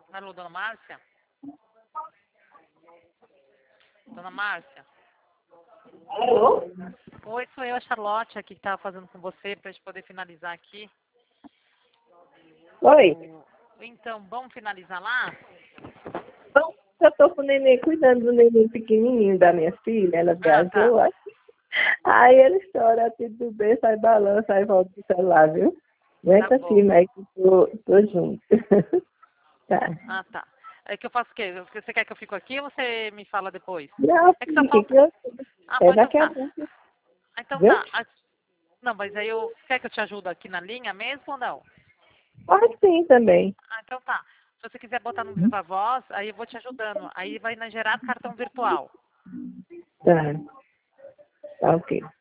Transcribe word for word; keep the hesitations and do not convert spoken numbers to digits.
Alô, dona Márcia? Dona Márcia? Alô? Oi, sou eu, a Charlotte, aqui que estava fazendo com você, para a gente poder finalizar aqui. Oi. Então, vamos finalizar lá? Bom, eu tô com o neném, cuidando do neném pequenininho da minha filha, ela Ah, viajou, tá. acho. Aí ele chora, tudo bem, sai balança, aí volta pro celular, viu? Tá Aguenta bom. firme aí que tô, tô junto. Tá. Ah, tá. É que eu faço o quê? Você quer que eu fique aqui ou você me fala depois? Não, É que só fique, falta... que eu... Ah, É bom, então daqui a tá. pouco, Ah, então viu? tá. Ah, não, mas aí eu... Quer que eu te ajude aqui na linha mesmo ou não? Pode sim também. Ah, então tá. Se você quiser botar no Viva Voz, aí eu vou te ajudando. Aí vai na gerar cartão virtual. Tá, tá ok.